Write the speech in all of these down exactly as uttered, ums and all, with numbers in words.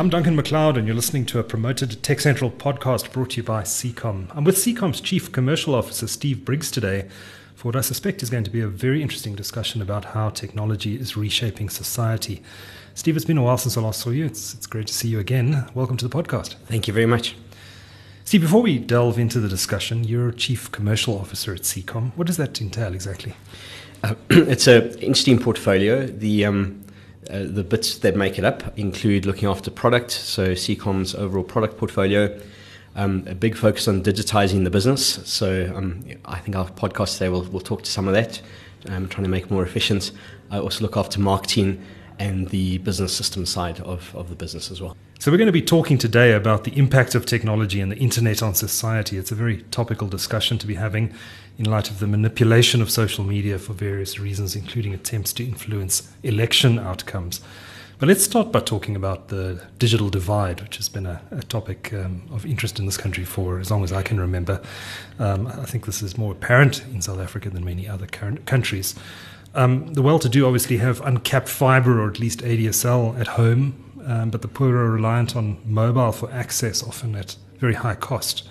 I'm Duncan McLeod, and you're listening to a promoted Tech Central podcast brought to you by Seacom. I'm with Seacom's Chief Commercial Officer, Steve Briggs, today for what I suspect is going to be a very interesting discussion about how technology is reshaping society. Steve, it's been a while since I last saw you. It's, it's great to see you again. Welcome to the podcast. Thank you very much. Steve, before we delve into the discussion, you're Chief Commercial Officer at Seacom. What does that entail exactly? Uh, it's an interesting portfolio. The um, uh, the bits that make it up include looking after product, so Seacom's overall product portfolio, um, a big focus on digitizing the business. So um, I think our podcast today will will talk to some of that, um, trying to make it more efficient. I also look after marketing and the business system side of, of the business as well. So we're going to be talking today about the impact of technology and the internet on society. It's a very topical discussion to be having in light of the manipulation of social media for various reasons, including attempts to influence election outcomes. But let's start by talking about the digital divide, which has been a, a topic um, of interest in this country for as long as I can remember. Um, I think this is more apparent in South Africa than many other current countries. Um, the well-to-do obviously have uncapped fibre or at least A D S L at home, um, but the poor are reliant on mobile for access, often at very high cost.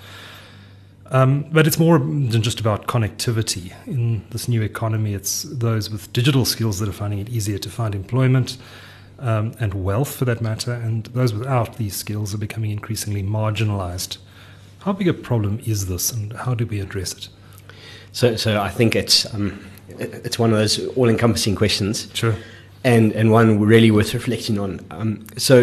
Um, but it's more than just about connectivity. In this new economy, it's those with digital skills that are finding it easier to find employment um, and wealth, for that matter, and those without these skills are becoming increasingly marginalized. How big a problem is this, and how do we address it? So, so I think it's... Um It's one of those all-encompassing questions, sure, and and one really worth reflecting on. Um, so,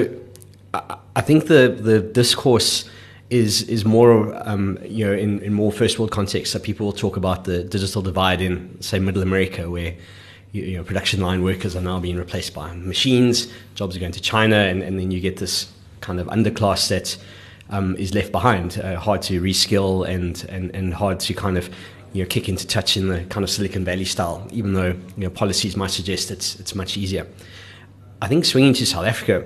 I, I think the, the discourse is is more, um, you know, in, in more first world context. So people will talk about the digital divide in, say, Middle America, where you, you know production line workers are now being replaced by machines. Jobs are going to China, and, and then you get this kind of underclass that um, is left behind, uh, hard to reskill and, and and hard to kind of you know, kick into touch in the kind of Silicon Valley style, even though you know policies might suggest it's it's much easier. I think swinging to South Africa,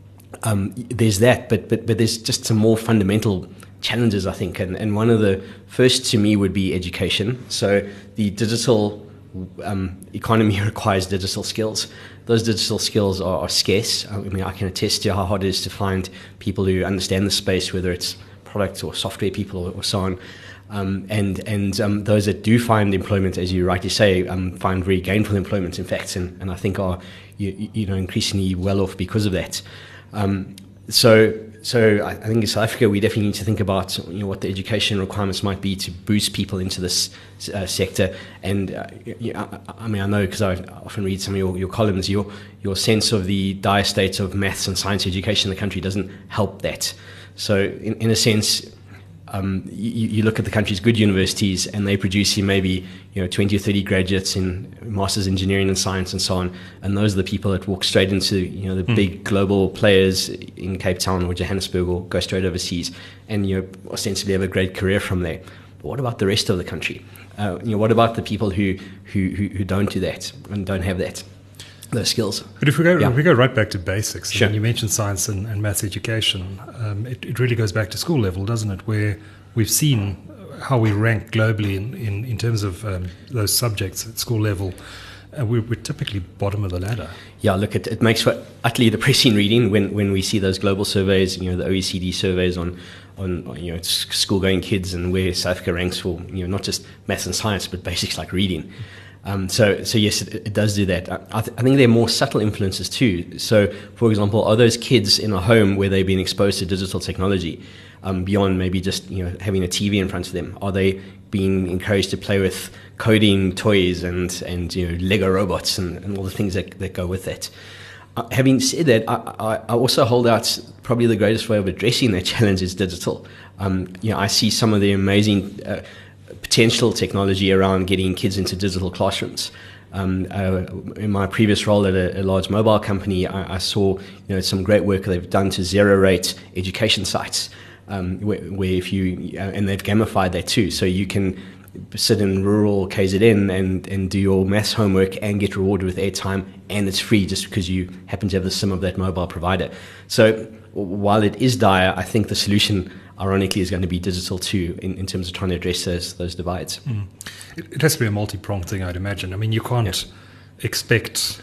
um, there's that, but but but there's just some more fundamental challenges, I think, and and one of the first to me would be education. So the digital um, economy requires digital skills. Those digital skills are, are scarce. I mean, I can attest to how hard it is to find people who understand the space, whether it's product or software people or, or so on. Um, and and um, those that do find employment, as you rightly say, um, find very gainful employment, in fact, and, and I think are you, you know increasingly well off because of that. Um, so so I, I think in South Africa we definitely need to think about you know what the education requirements might be to boost people into this uh, sector. And uh, you know, I, I mean I know because I often read some of your, your columns, your your sense of the dire state of maths and science education in the country doesn't help that. So in, in a sense. Um, you, you look at the country's good universities, and they produce maybe you know twenty or thirty graduates in masters engineering and science and so on, and those are the people that walk straight into you know the mm. big global players in Cape Town or Johannesburg, or go straight overseas, and you know ostensibly have a great career from there. But what about the rest of the country? Uh, you know, what about the people who who who, who don't do that and don't have that? Those skills. But if we go, yeah. if we go right back to basics, sure. I mean, you mentioned science and, and maths education. Um, it, it really goes back to school level, doesn't it? Where we've seen how we rank globally in, in, in terms of um, those subjects at school level. Uh, we're, we're typically bottom of the ladder. Yeah, look, it, it makes for utterly depressing reading when, when we see those global surveys, you know, the O E C D surveys on, on, on you know school-going kids, and where South Africa ranks for you know not just maths and science, but basics like reading. Um, so, so yes, it, it does do that. I, th- I think there are more subtle influences too. So, for example, are those kids in a home where they've been exposed to digital technology, um, beyond maybe just you know having a T V in front of them? Are they being encouraged to play with coding toys and and you know Lego robots and, and all the things that, that go with that? Uh, having said that, I, I, I also hold out probably the greatest way of addressing that challenge is digital. Um, you know, I see some of the amazing Uh, potential technology around getting kids into digital classrooms. Um, uh, in my previous role at a, a large mobile company, I, I saw you know some great work they've done to zero-rate education sites, um, where, where if you uh, and they've gamified that too, so you can sit in rural K Z N and, and do your maths homework and get rewarded with airtime, and it's free just because you happen to have the SIM of that mobile provider. So while it is dire, I think the solution ironically is going to be digital too, in, in terms of trying to address those those divides. Mm. It, it has to be a multi-pronged thing, I'd imagine. I mean, you can't yeah. expect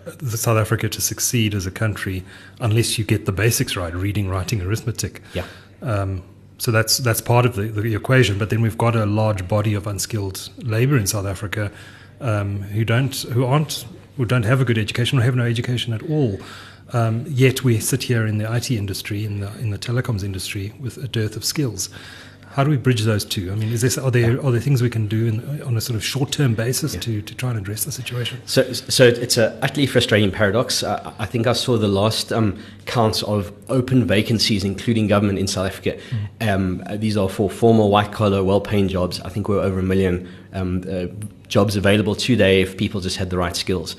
the South Africa to succeed as a country unless you get the basics right: reading, writing, arithmetic. Yeah. Um, so that's that's part of the, the equation. But then we've got a large body of unskilled labour in South Africa um, who don't who aren't who don't have a good education or have no education at all. Um, yet we sit here in the I T industry, in the in the telecoms industry, with a dearth of skills. How do we bridge those two? I mean, is there are there are there things we can do in, on a sort of short term basis yeah. to, to try and address the situation? So, so it's a utterly frustrating paradox. Uh, I think I saw the last um, counts of open vacancies, including government, in South Africa. Mm. Um, these are for formal white collar, well paying jobs. I think we're over a million um, uh, jobs available today if people just had the right skills.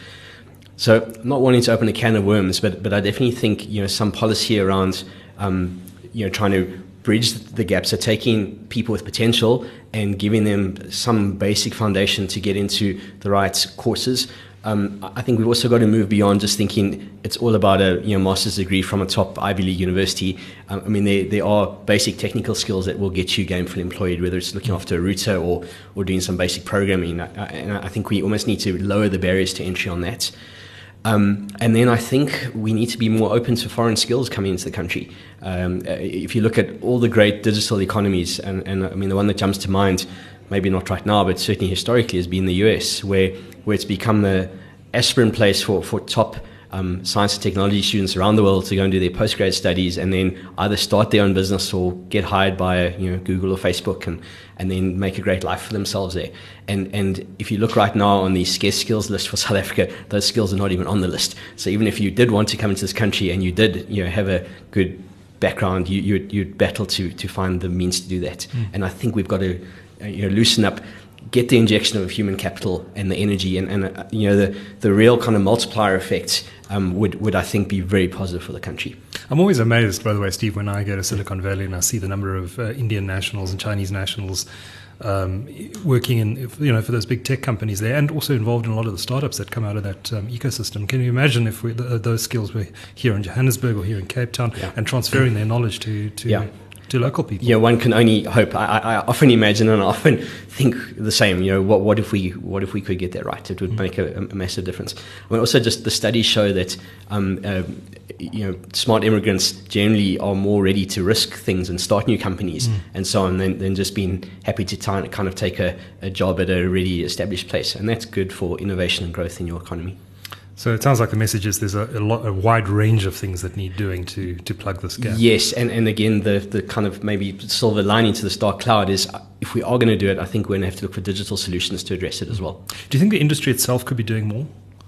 So, I'm not wanting to open a can of worms, but but I definitely think you know some policy around um, you know trying to bridge the gap, so taking people with potential and giving them some basic foundation to get into the right courses. Um, I think we've also got to move beyond just thinking it's all about a you know master's degree from a top Ivy League university. Um, I mean, there there are basic technical skills that will get you gainfully employed, whether it's looking after a router or or doing some basic programming. And I think we almost need to lower the barriers to entry on that. Um, and then I think we need to be more open to foreign skills coming into the country. Um, if you look at all the great digital economies, and, and I mean the one that jumps to mind, maybe not right now, but certainly historically, has been the U S, where where it's become the aspirant place for, for top um, science and technology students around the world to go and do their postgrad studies, and then either start their own business or get hired by you know Google or Facebook, and and then make a great life for themselves there. And and if you look right now on the scarce skills list for South Africa, those skills are not even on the list. So even if you did want to come into this country and you did you know have a good background, you you'd, you'd battle to to find the means to do that. Mm. And I think we've got to uh, you know loosen up, get the injection of human capital and the energy, and, and uh, you know the the real kind of multiplier effect um, would would I think be very positive for the country. I'm always amazed, by the way, Steve, when I go to Silicon Valley and I see the number of uh, Indian nationals and Chinese nationals um, working in you know for those big tech companies there, and also involved in a lot of the startups that come out of that um, ecosystem. Can you imagine if we, th- those skills were here in Johannesburg or here in Cape Town, yeah. and transferring their knowledge to to yeah. to local people? Yeah, one can only hope. I, I often imagine and I often think the same. You know, what what if we what if we could get that right? It would mm-hmm. make a, a massive difference. I mean, also, just the studies show that um, uh, you know smart immigrants generally are more ready to risk things and start new companies mm. and so on, than, than just being happy to t- kind of take a, a job at a already established place, and that's good for innovation and growth in your economy. So it sounds like the message is there's a, a, lot, a wide range of things that need doing to to plug this gap. Yes, and, and again, the the kind of maybe silver lining to this dark cloud is if we are going to do it, I think we're going to have to look for digital solutions to address it as well. Do you think the industry itself could be doing more?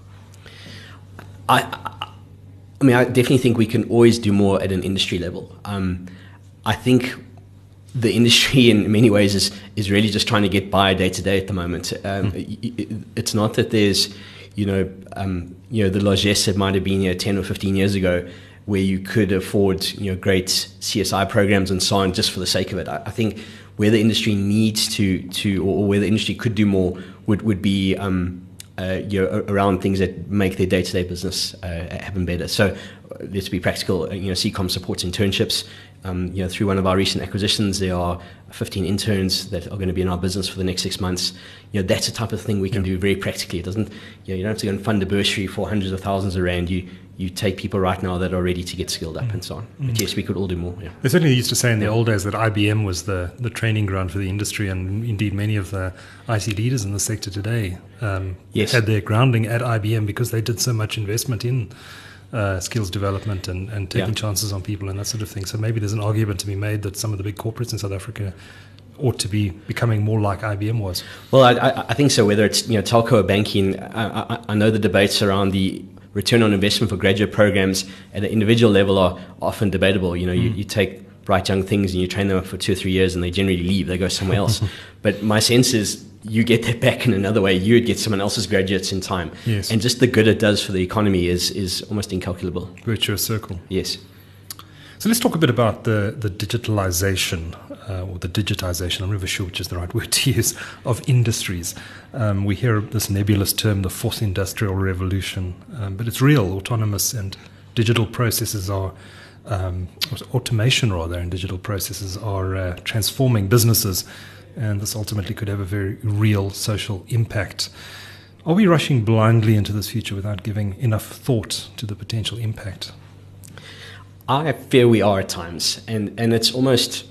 I, I, I mean, I definitely think we can always do more at an industry level. Um, I think the industry in many ways is, is really just trying to get by day to day at the moment. Um, mm. it, it, it's not that there's you know, um, you know, the largesse that might have been here ten or fifteen years ago, where you could afford, you know, great C S I programs and so on just for the sake of it. I, I think where the industry needs to, to or where the industry could do more would, would be, um, uh, you know, around things that make their day-to-day business uh, happen better. So let's be practical. You know, C COM supports internships. Um, you know, through one of our recent acquisitions, there are fifteen interns that are going to be in our business for the next six months. You know, that's the type of thing we can yeah. do very practically. It doesn't, you know, you don't have to go and fund a bursary for hundreds of thousands of rand. You you take people right now that are ready to get skilled up mm. and so on. Mm. But yes, we could all do more. Yeah. They certainly used to say in the old days that I B M was the, the training ground for the industry, and indeed many of the I T leaders in the sector today um, yes. had their grounding at I B M because they did so much investment in Uh, skills development and, and taking yeah. chances on people and that sort of thing. So maybe there's an argument to be made that some of the big corporates in South Africa ought to be becoming more like I B M was. Well, I, I, I think so. Whether it's you know telco or banking, I, I, I know the debates around the return on investment for graduate programs at an individual level are often debatable. You know, mm. you, you take bright young things and you train them up for two or three years and they generally leave. They go somewhere else. But my sense is you get that back in another way. You would get someone else's graduates in time. Yes. And just the good it does for the economy is is almost incalculable. Virtuous circle. Yes. So let's talk a bit about the, the digitalization uh, or the digitization, I'm never sure which is the right word to use, of industries. Um, we hear this nebulous term, the fourth industrial revolution, um, but it's real. Autonomous and digital processes are, um, automation rather, and digital processes are uh, transforming businesses, and this ultimately could have a very real social impact. Are we rushing blindly into this future without giving enough thought to the potential impact? I fear we are at times, and, and it's almost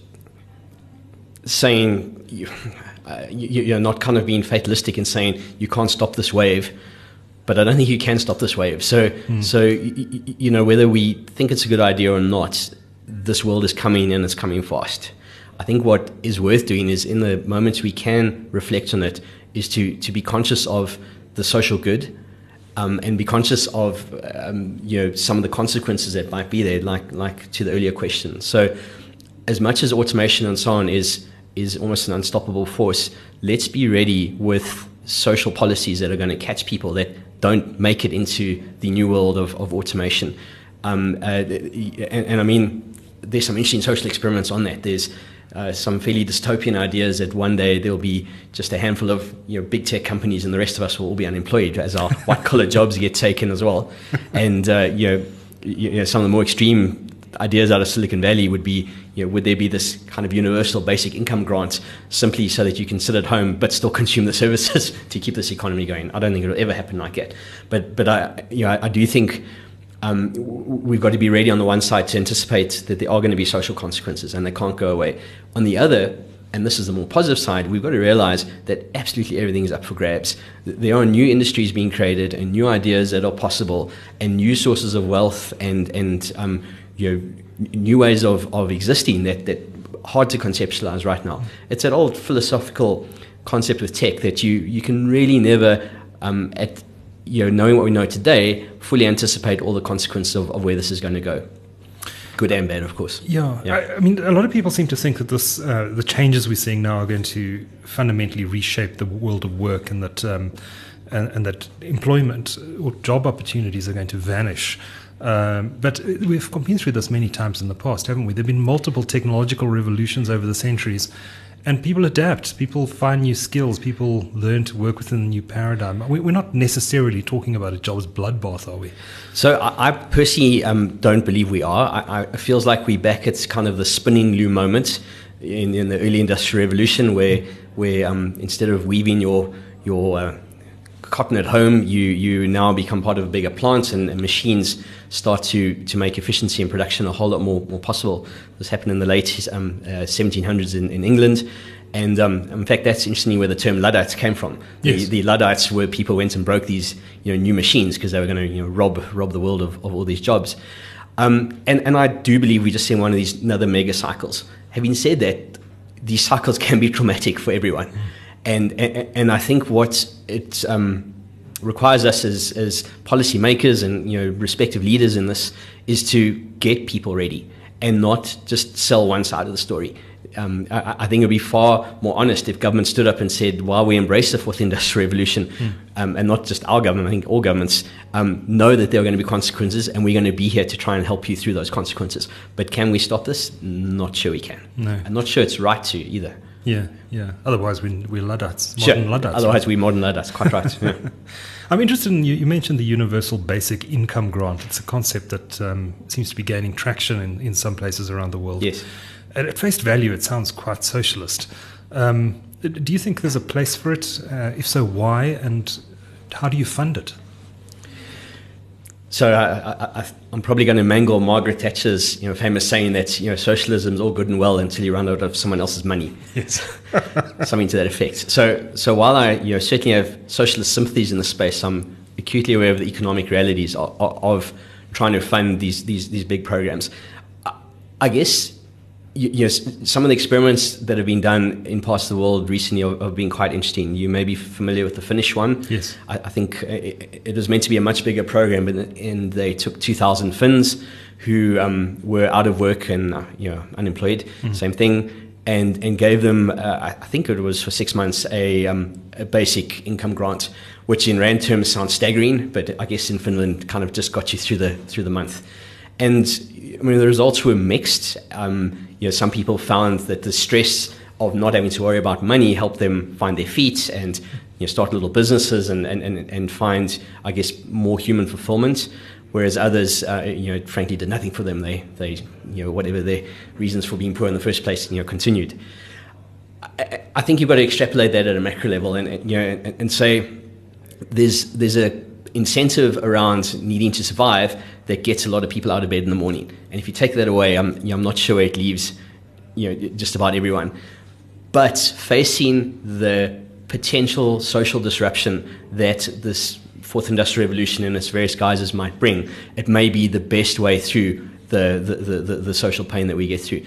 saying, you, uh, you, you're not kind of being fatalistic and saying you can't stop this wave, but I don't think you can stop this wave. So, mm. so you, you know, whether we think it's a good idea or not, this world is coming and it's coming fast. I think what is worth doing is, in the moments we can reflect on it, is to, to be conscious of the social good, um, and be conscious of um, you know, some of the consequences that might be there, like like to the earlier question. So, as much as automation and so on is is almost an unstoppable force, let's be ready with social policies that are going to catch people that don't make it into the new world of, of automation. Um, uh, and, and I mean, there's some interesting social experiments on that. There's uh, some fairly dystopian ideas that one day there'll be just a handful of you know big tech companies and the rest of us will all be unemployed as our white collar jobs get taken as well. And uh, you know, you know, some of the more extreme ideas out of Silicon Valley would be, you know, would there be this kind of universal basic income grant simply so that you can sit at home but still consume the services to keep this economy going? I don't think it'll ever happen like that. But but I you know I, I do think um, we've got to be ready on the one side to anticipate that there are going to be social consequences and they can't go away. On the other, and this is the more positive side, we've got to realize that absolutely everything is up for grabs. There are new industries being created and new ideas that are possible and new sources of wealth and and um, you know, new ways of, of existing that that hard to conceptualize right now. It's that old philosophical concept with tech that you you can really never um, at you know knowing what we know today fully anticipate all the consequences of, of where this is going to go. Good and bad, of course. Yeah, yeah. I, I mean, a lot of people seem to think that this, uh, the changes we're seeing now are going to fundamentally reshape the world of work, and that um, and, and that employment or job opportunities are going to vanish. Um, but we've been through this many times in the past, haven't we? There have been multiple technological revolutions over the centuries, and people adapt, people find new skills, people learn to work within a new paradigm. We're not necessarily talking about a jobs bloodbath, are we? So I, I personally um, don't believe we are. I, I, it feels like we're back at kind of the spinning loom moment in, in the early industrial revolution, where where um, instead of weaving your your uh, cotton at home, you you now become part of a bigger plant, and, and machines start to to make efficiency and production a whole lot more more possible. This happened in the late um, uh, seventeen hundreds in, in England, and um, in fact that's interestingly where the term Luddites came from. Yes. The, the Luddites were people who went and broke these you know new machines because they were going to you know rob rob the world of, of all these jobs. Um, and and I do believe we're just seeing one of these another mega cycles. Having said that, these cycles can be traumatic for everyone. Mm. And, and and I think what it um, requires us as as policymakers and you know respective leaders in this is to get people ready and not just sell one side of the story. Um, I, I think it would be far more honest if government stood up and said, while we embrace the fourth industrial revolution, mm. um, and not just our government, I think all governments um, know that there are going to be consequences, and we're going to be here to try and help you through those consequences. But can we stop this? Not sure we can. No. I'm not sure it's right to either. Yeah, yeah. Otherwise, we, we're Luddites, sure. modern Luddites. Otherwise, we're modern Luddites, quite right. Yeah. I'm interested in, you, you mentioned the universal basic income grant. It's a concept that um, seems to be gaining traction in, in some places around the world. Yes. At, at face value, it sounds quite socialist. Um, do you think there's a place for it? Uh, if so, why? And how do you fund it? So I, I, I'm probably going to mangle Margaret Thatcher's, you know, famous saying that you know socialism is all good and well until you run out of someone else's money. Yes, something to that effect. So, so while I, you know, certainly have socialist sympathies in the space, I'm acutely aware of the economic realities of, of trying to fund these these these big programs. I, I guess. You know, some of the experiments that have been done in parts of the world recently have, have been quite interesting. You may be familiar with the Finnish one. Yes. I, I think it, it was meant to be a much bigger program, but and they took two thousand Finns who um, were out of work and uh, you know unemployed. Mm. Same thing, and and gave them uh, I think it was for six months a, um, a basic income grant, which in rand terms sounds staggering, but I guess in Finland kind of just got you through the through the month. And I mean, the results were mixed. Um, you know, some people found that the stress of not having to worry about money helped them find their feet and you know, start little businesses and, and, and, and find, I guess, more human fulfillment. Whereas others, uh, you know, frankly, did nothing for them. They, they, you know, whatever their reasons for being poor in the first place, you know, continued. I, I think you've got to extrapolate that at a macro level and, you know, and, and say, there's there's a incentive around needing to survive that gets a lot of people out of bed in the morning. And if you take that away, I'm you know, I'm not sure where it leaves, you know, just about everyone. But facing the potential social disruption that this fourth industrial revolution in its various guises might bring, it may be the best way through the the, the, the, the social pain that we get through.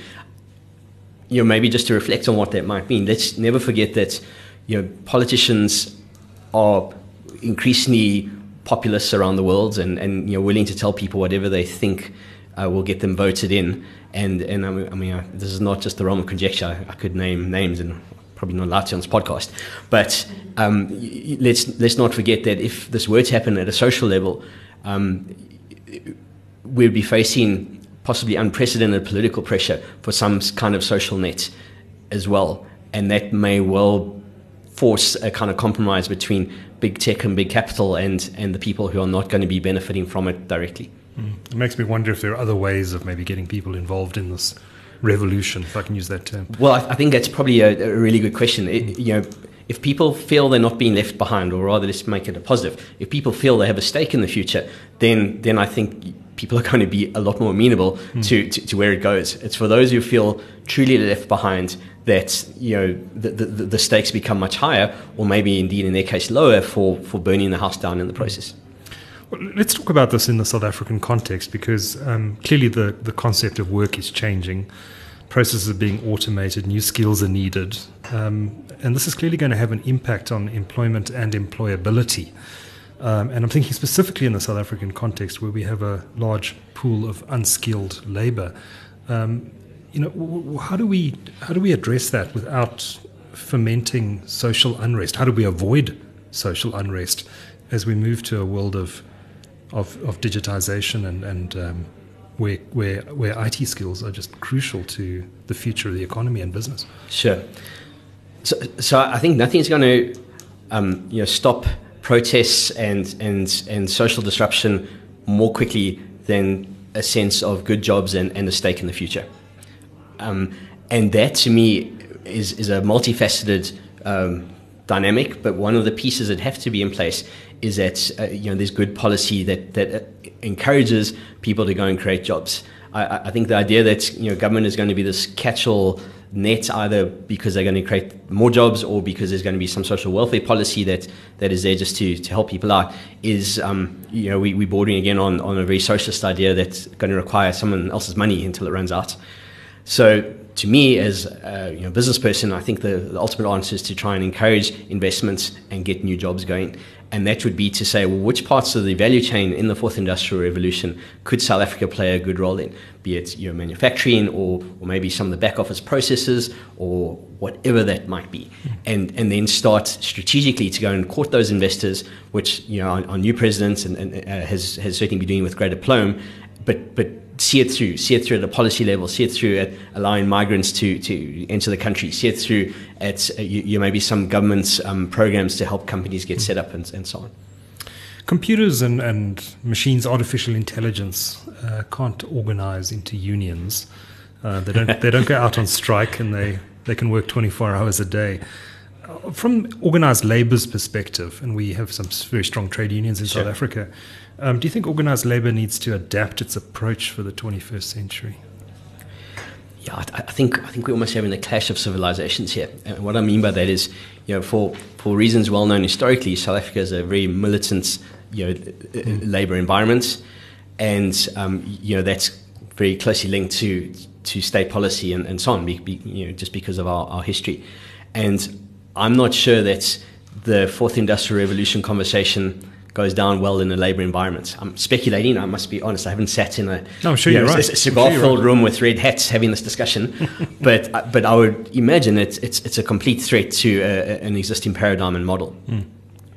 You know, maybe just to reflect on what that might mean, let's never forget that, you know, politicians are increasingly populist around the world and, and you know, willing to tell people whatever they think uh, will get them voted in. And, and I mean, I mean uh, this is not just the realm of conjecture. I, I could name names and probably not allowed to on this podcast. But um, let's, let's not forget that if this were to happen at a social level, um, we'd be facing possibly unprecedented political pressure for some kind of social net as well. And that may well force a kind of compromise between big tech and big capital and, and the people who are not going to be benefiting from it directly. Mm. It makes me wonder if there are other ways of maybe getting people involved in this revolution, if I can use that term. Well, I, I think that's probably a, a really good question. It, you know, if people feel they're not being left behind, or rather, let's make it a positive, if people feel they have a stake in the future, then then I think people are going to be a lot more amenable mm. to, to, to where it goes. It's for those who feel truly left behind that, you know, the, the, the stakes become much higher, or maybe indeed in their case lower, for, for burning the house down in the process. Well, let's talk about this in the South African context, because um, clearly the, the concept of work is changing. Processes are being automated, new skills are needed, um, and this is clearly going to have an impact on employment and employability. Um, and I'm thinking specifically in the South African context, where we have a large pool of unskilled labor. Um, you know, w- w- how do we how do we address that without fomenting social unrest? How do we avoid social unrest as we move to a world of of, of digitization and and um, where where where I T skills are just crucial to the future of the economy and business? Sure. So, so I think nothing's going to um, you know stop protests and, and, and social disruption more quickly than a sense of good jobs and, and a stake in the future. Um, and that, to me, is, is a multifaceted um, dynamic, but one of the pieces that have to be in place is that uh, you know there's good policy that, that uh, encourages people to go and create jobs. I, I think the idea that you know government is going to be this catch-all net, either because they're going to create more jobs or because there's going to be some social welfare policy that, that is there just to, to help people out, is um, you know we, we're bordering again on, on a very socialist idea that's going to require someone else's money until it runs out. So to me, as a you know, business person, I think the, the ultimate answer is to try and encourage investments and get new jobs going. And that would be to say, well, which parts of the value chain in the fourth industrial revolution could South Africa play a good role in? Be it you know, manufacturing or, or maybe some of the back office processes or whatever that might be. And and then start strategically to go and court those investors, which you know our, our new president and, and, uh, has, has certainly been doing with great aplomb, but but see it through, see it through at a policy level, see it through at allowing migrants to, to enter the country, see it through at uh, you, you maybe some government um, programs to help companies get set up and, and so on. Computers and, and machines, artificial intelligence, uh, can't organize into unions. Uh, they don't they don't go out on strike, and they, they can work twenty-four hours a day. Uh, from organized labor's perspective, and we have some very strong trade unions in Sure. South Africa, um, do you think organized labor needs to adapt its approach for the twenty-first century? Yeah, I, I think I think we're almost having a clash of civilizations here. And what I mean by that is, you know, for, for reasons well known historically, South Africa is a very militant, you know, mm. labor environment, and um, you know that's very closely linked to to state policy and, and so on. Be, be, you know, just because of our, our history, and I'm not sure that the fourth industrial revolution conversation goes down well in a labor environment. I'm speculating, I must be honest. I haven't sat in a, no, I'm sure you you're know, right. a cigar-filled right. room with red hats having this discussion, but but I would imagine it's it's, it's a complete threat to uh, an existing paradigm and model. Mm.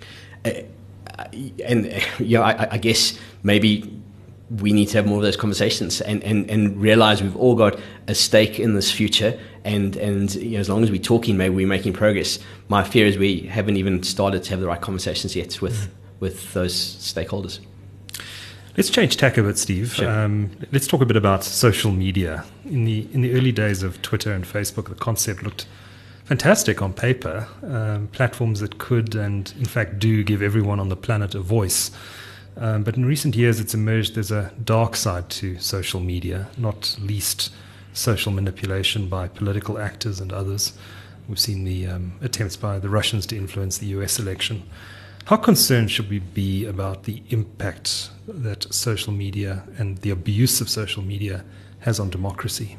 Uh, and you know, I, I guess maybe we need to have more of those conversations and, and, and realize we've all got a stake in this future. And, and you know, as long as we're talking, maybe we're making progress. My fear is we haven't even started to have the right conversations yet with, mm. with those stakeholders. Let's change tack a bit, Steve. Sure. Um, let's talk a bit about social media. In the in the early days of Twitter and Facebook, the concept looked fantastic on paper, um, platforms that could and in fact do give everyone on the planet a voice. Um, but in recent years, it's emerged there's a dark side to social media, not least social manipulation by political actors and others. We've seen the um, attempts by the Russians to influence the U S election. How concerned should we be about the impact that social media and the abuse of social media has on democracy?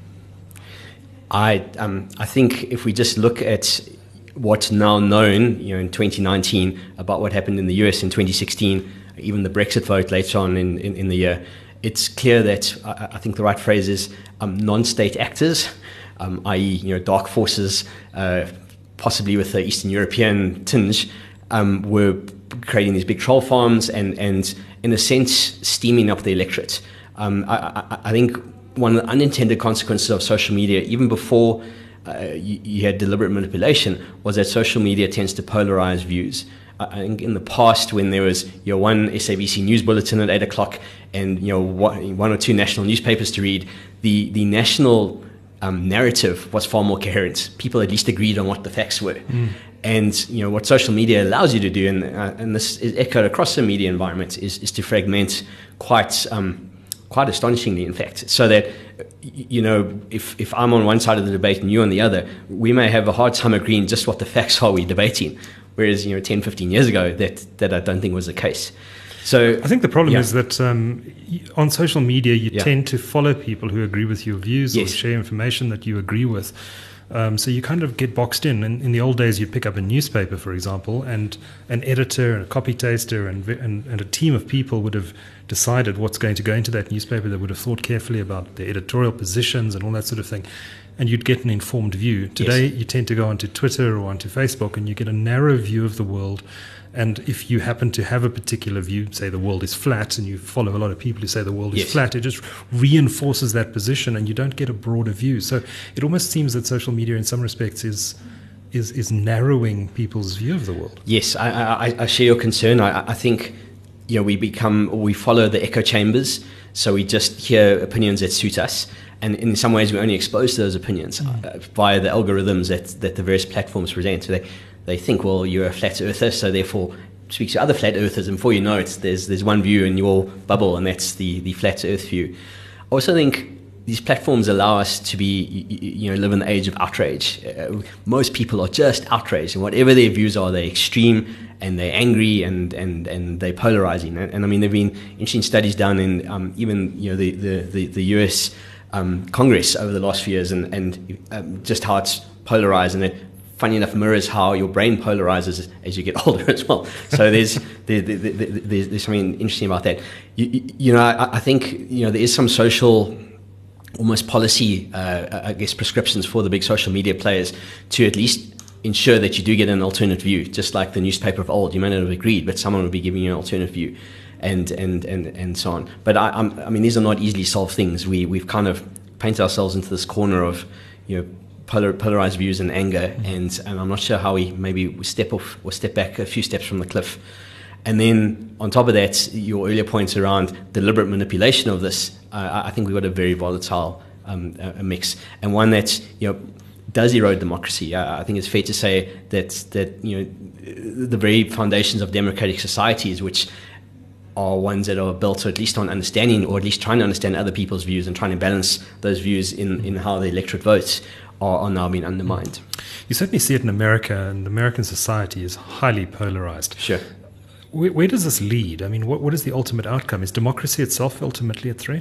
I um, I think if we just look at what's now known, you know, in twenty nineteen about what happened in the U S in twenty sixteen, even the Brexit vote later on in, in, in the year, it's clear that I, I think the right phrase is um, non-state actors, um, that is, you know, dark forces, uh, possibly with the Eastern European tinge, um, were creating these big troll farms and, and in a sense, steaming up the electorate. Um, I, I, I think one of the unintended consequences of social media, even before uh, you, you had deliberate manipulation, was that social media tends to polarize views. I think in the past, when there was you know, one S A B C news bulletin at eight o'clock and you know one, one or two national newspapers to read, the the national um, narrative was far more coherent. People at least agreed on what the facts were. Mm. And you know what social media allows you to do, and uh, and this is echoed across the media environment, is is to fragment quite um, quite astonishingly, in fact, so that you know if if I'm on one side of the debate and you on the other, we may have a hard time agreeing just what the facts are we're debating. Whereas, you know, ten, fifteen years ago, that, that I don't think was the case. So I think the problem yeah. is that um, on social media, you yeah. tend to follow people who agree with your views yes. or share information that you agree with. Um, so you kind of get boxed in. And in the old days, you'd pick up a newspaper, for example, and an editor and a copy taster and, and, and a team of people would have decided what's going to go into that newspaper. They would have thought carefully about the editorial positions and all that sort of thing. And you'd get an informed view. Today, yes. you tend to go onto Twitter or onto Facebook and you get a narrow view of the world. And if you happen to have a particular view, say the world is flat, and you follow a lot of people who say the world is yes. flat, it just reinforces that position and you don't get a broader view. So it almost seems that social media in some respects is is, is narrowing people's view of the world. Yes, I, I, I share your concern. I, I think you know we become, we follow the echo chambers, so we just hear opinions that suit us. And in some ways, we're only exposed to those opinions mm. uh, via the algorithms that, that the various platforms present. So they, they think, well, you're a flat earther, so therefore speak to other flat earthers. And before you know it, there's there's one view in your bubble, and that's the, the flat earth view. I also think these platforms allow us to be, you know, live in the age of outrage. Uh, most people are just outraged, and whatever their views are, they're extreme and they're angry and, and, and they're polarizing. And, and I mean, there have been interesting studies done in um, even, you know, the, the, the, the U S Um, Congress over the last few years, and, and um, just how it's polarized, and it, funny enough, mirrors how your brain polarizes as you get older as well. So there's there, there, there, there's, there's something interesting about that. You, you know, I, I think you know there is some social, almost policy, uh, I guess, prescriptions for the big social media players to at least ensure that you do get an alternate view, just like the newspaper of old. You may not have agreed, but someone would be giving you an alternate view. And, and, and, and so on. But I, I'm, I mean, these are not easily solved things. We, we've kind of painted ourselves into this corner of, you know, polar, polarized views and anger. Mm-hmm. And, and I'm not sure how we maybe step off or step back a few steps from the cliff. And then on top of that, your earlier points around deliberate manipulation of this, uh, I think we've got a very volatile um, a mix, and one that, you know, does erode democracy. Uh, I think it's fair to say that, that, you know, the very foundations of democratic societies, which are ones that are built at least on understanding, or at least trying to understand other people's views and trying to balance those views in, in how the electorate votes, are, are now being undermined. You certainly see it in America, and American society is highly polarized. Sure. Where, where does this lead? I mean, what, what is the ultimate outcome? Is democracy itself ultimately a threat?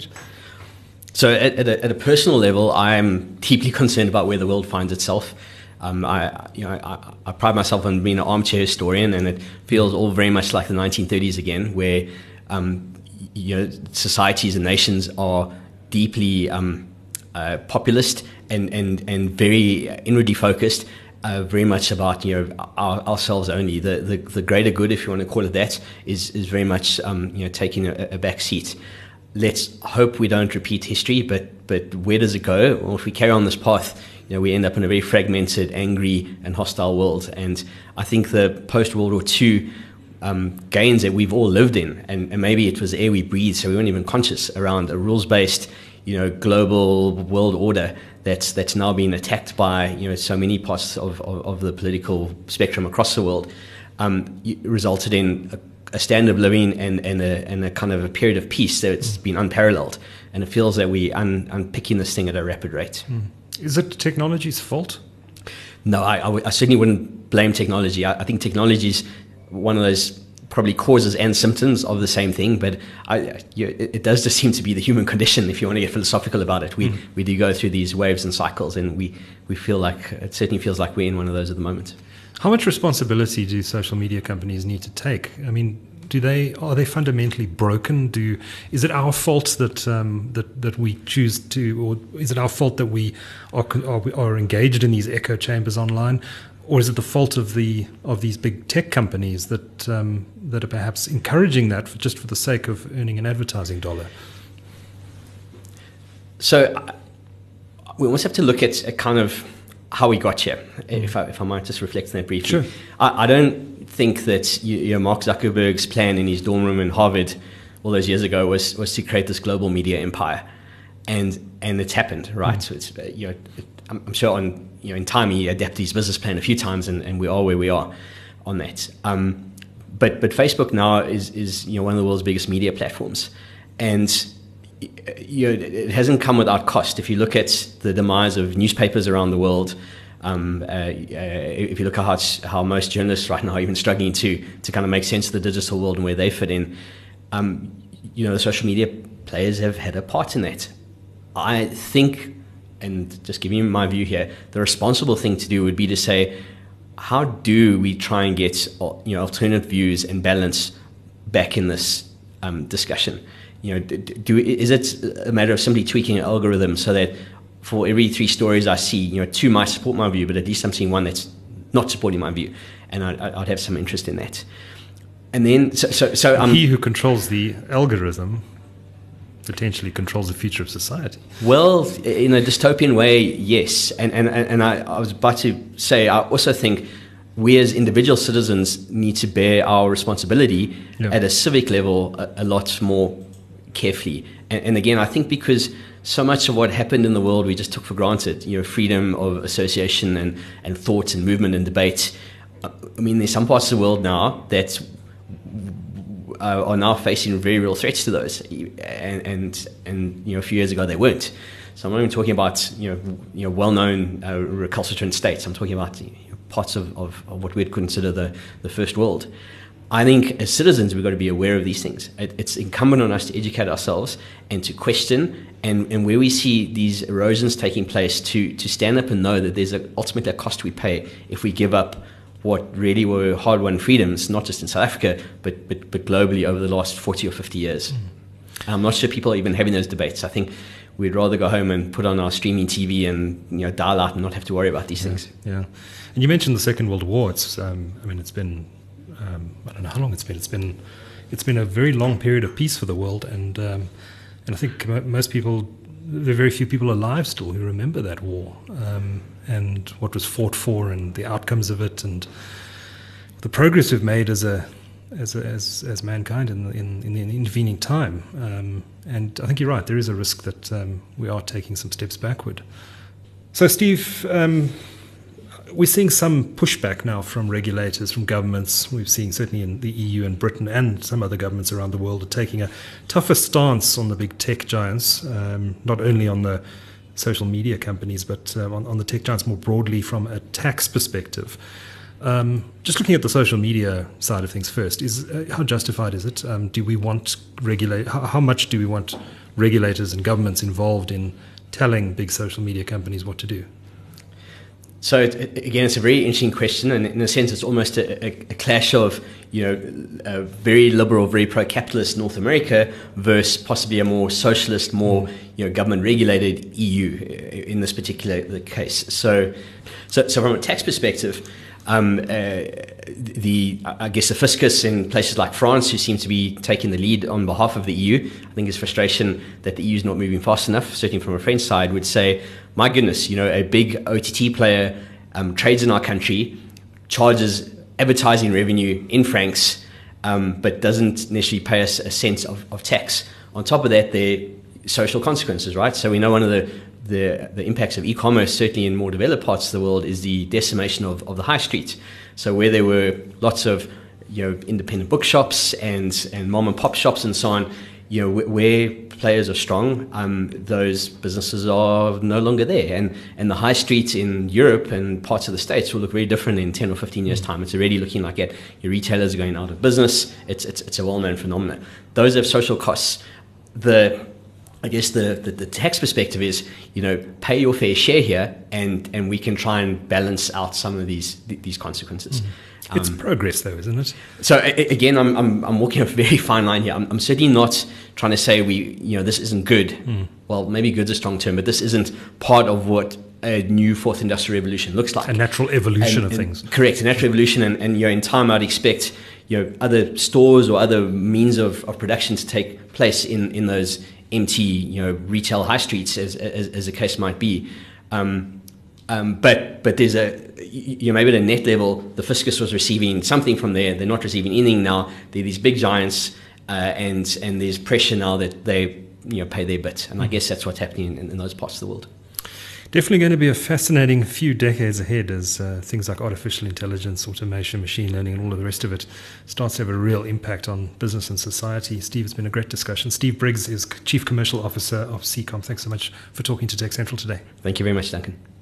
So at, at, a, at a personal level, I'm deeply concerned about where the world finds itself. Um, I, you know, I, I pride myself on being an armchair historian, and it feels all very much like the nineteen thirties again, where um, you know, societies and nations are deeply um, uh, populist and, and, and very inwardly focused, uh, very much about, you know, our, ourselves only. The, the the greater good, if you want to call it that, is is very much um, you know, taking a, a back seat. Let's hope we don't repeat history, but but where does it go? Well, if we carry on this path, you know, we end up in a very fragmented, angry, and hostile world. And I think the post-World War Two um, gains that we've all lived in, and, and maybe it was the air we breathed, so we weren't even conscious, around a rules-based, you know, global world order that's that's now been attacked by you know so many parts of, of, of the political spectrum across the world, um, resulted in a, a standard of living and, and, a, and a kind of a period of peace that's been unparalleled. And it feels that we're un, unpicking this thing at a rapid rate. Mm. Is it technology's fault? No, I, I, w- I certainly wouldn't blame technology. I, I think technology is one of those probably causes and symptoms of the same thing, but I, you know, it, it does just seem to be the human condition, if you want to get philosophical about it. We mm. we do go through these waves and cycles, and we, we feel like, it certainly feels like we're in one of those at the moment. How much responsibility do social media companies need to take? I mean, do they are they fundamentally broken? Do is it our fault that um, that that we choose to, or is it our fault that we are are, are engaged in these echo chambers online? Or is it the fault of the of these big tech companies that um, that are perhaps encouraging that for, just for the sake of earning an advertising dollar? So uh, we almost have to look at a kind of how we got here. If I, if I might just reflect on that briefly. Sure. I, I don't think that you, you know, Mark Zuckerberg's plan in his dorm room in Harvard all those years ago was was to create this global media empire, and and it's happened, right? Mm. So it's uh, you know. It, I'm sure on you know in time he adapted his business plan a few times, and, and we are where we are on that. Um, but but Facebook now is is you know one of the world's biggest media platforms, and you know it hasn't come without cost. If you look at the demise of newspapers around the world, um, uh, uh, if you look at how it's, how most journalists right now are even struggling to to kind of make sense of the digital world and where they fit in, um, you know the social media players have had a part in that. I think. And just giving you my view here, the responsible thing to do would be to say, how do we try and get you know alternate views and balance back in this um, discussion? You know, do is it a matter of simply tweaking an algorithm so that for every three stories I see, you know, two might support my view, but at least I'm seeing one that's not supporting my view, and I'd, I'd have some interest in that. And then, so so, so um, he who controls the algorithm potentially controls the future of society. Well, in a dystopian way, yes. And and, and I, I was about to say, I also think we as individual citizens need to bear our responsibility yeah. at a civic level a, a lot more carefully. And, and again, I think because so much of what happened in the world we just took for granted, you know, freedom of association and, and thought and movement and debate. I mean, there's some parts of the world now that Uh, are now facing very real threats to those, and and and you know a few years ago they weren't. So I'm not even talking about you know you know well-known uh, recalcitrant states. I'm talking about you know, parts of, of, of what we'd consider the the first world. I think as citizens we've got to be aware of these things. It, it's incumbent on us to educate ourselves and to question, and, and where we see these erosions taking place, to to stand up and know that there's a, ultimately a cost we pay if we give up what really were hard-won freedoms, not just in South Africa, but, but but globally over the last forty or fifty years. Mm. I'm not sure people are even having those debates. I think we'd rather go home and put on our streaming T V and you know dial out and not have to worry about these yeah, things. Yeah, and you mentioned the Second World War. It's um, I mean, it's been um, I don't know how long it's been. It's been it's been a very long period of peace for the world, and um, and I think most people, there are very few people alive still who remember that war. Um, and what was fought for and the outcomes of it and the progress we've made as a as a, as, as mankind in, in, in the intervening time. Um, and I think you're right, there is a risk that um, we are taking some steps backward. So Steve, um, we're seeing some pushback now from regulators, from governments. We've seen certainly in the E U and Britain and some other governments around the world are taking a tougher stance on the big tech giants, um, not only on the social media companies, but um, on, on the tech giants more broadly from a tax perspective. Um, just looking at the social media side of things first, is uh, how justified is it? Um, do we want regulate? How, how much do we want regulators and governments involved in telling big social media companies what to do? So it, again, it's a very interesting question, and in a sense, it's almost a, a, a clash of you know a very liberal, very pro-capitalist North America versus possibly a more socialist, more you know government-regulated E U in this particular case. So, so, so from a tax perspective, um, uh, the I guess the fiscus in places like France, who seem to be taking the lead on behalf of the E U, I think his frustration that the E U is not moving fast enough, certainly from a French side, would say, my goodness, you know, a big O T T player um, trades in our country, charges advertising revenue in francs, um, but doesn't necessarily pay us a cent of, of tax. On top of that, there are social consequences, right? So we know one of the the the impacts of e-commerce, certainly in more developed parts of the world, is the decimation of, of the high street. So where there were lots of, you know, independent bookshops and and mom and pop shops and so on, you know, wh- where players are strong, um, those businesses are no longer there. And and the high street in Europe and parts of the States will look very different in ten or fifteen years' time. It's already looking like it. Your retailers are going out of business. It's it's it's a well-known phenomenon. Those have social costs. The I guess the, the, the tax perspective is, you know, pay your fair share here, and, and we can try and balance out some of these these consequences. Mm. It's um, progress, though, isn't it? So a, again, I'm I'm I'm walking a very fine line here. I'm, I'm certainly not trying to say we, you know, this isn't good. Mm. Well, maybe good's a strong term, but this isn't part of what a new fourth industrial revolution looks like. A natural evolution and, of and, things. Correct, a natural evolution, and, and you know, in time, I'd expect, you know, other stores or other means of, of production to take place in, in those empty, you know, retail high streets, as as, as the case might be. Um, um, but but there's a, you know, maybe at a net level, the fiscus was receiving something from there. They're not receiving anything now. They're these big giants, uh, and and there's pressure now that they, you know, pay their bit. And I guess that's what's happening in, in those parts of the world. Definitely going to be a fascinating few decades ahead as uh, things like artificial intelligence, automation, machine learning, and all of the rest of it starts to have a real impact on business and society. Steve, it's been a great discussion. Steve Briggs is Chief Commercial Officer of Seacom. Thanks so much for talking to Tech Central today. Thank you very much, Duncan.